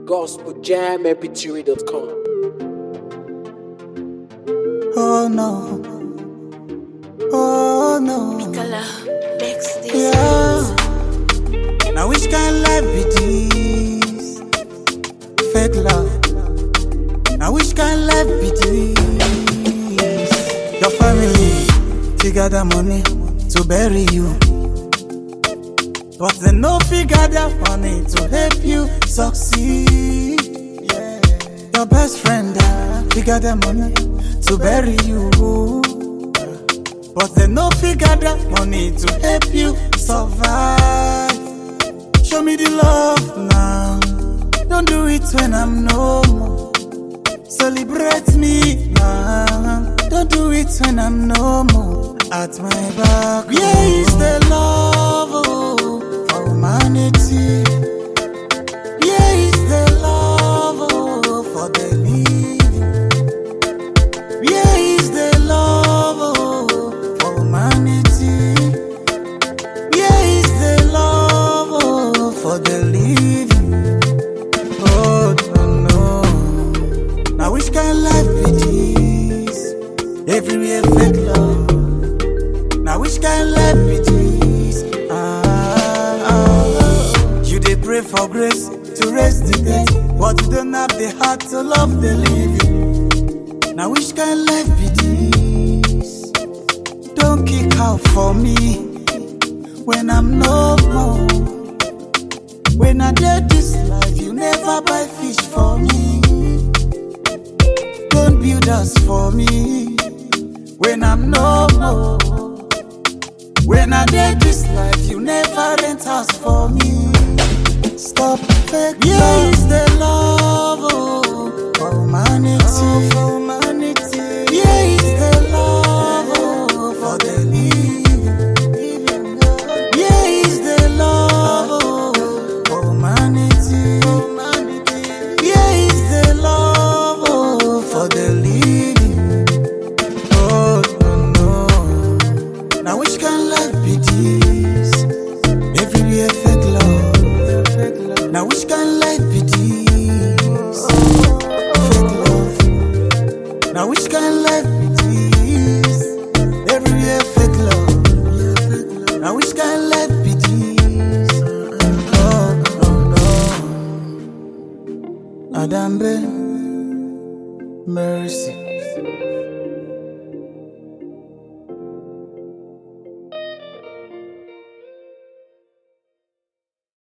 gospeljammpg.com. Oh no, oh no. Nicola, next this Yeah. Now which kind life be this? Fake love. Now which kind life be this? Your family figure the money to bury you, but they no figure their money to help you succeed. Yeah. Your best friend figure the money to bury you, but they no figure that money to help you survive. Show me the love now, don't do it when I'm no more. Celebrate me now, don't do it when I'm no more. At my back, yeah, is the love for humanity. Yeah, is the love for the living. Yeah, is the love for humanity. Yeah, is the love for the living. Oh no, now which kind life be this? Everywhere fake love. Now which kind life be this? You dey pray for grace to raise the dead, but you don't have the heart to love the living. Now which kind life be this? Don't kick out for me when I'm no more. When I did this life, you never buy fish for me. Don't build us for me when I'm no more. When I did this life, you never rent house for me. Stop fake love. Yeah, is the love for humanity. For humanity. Yeah, is the love for the living. Yeah, is the love for humanity. Yeah, is the love for the living. Oh no, now which kind life be this? Everywhere fake love. Now which kind life be this? Fake love. Now which kind life be this? Everywhere fake love. Now which kind life be this? Oh no. Adambe, mercy.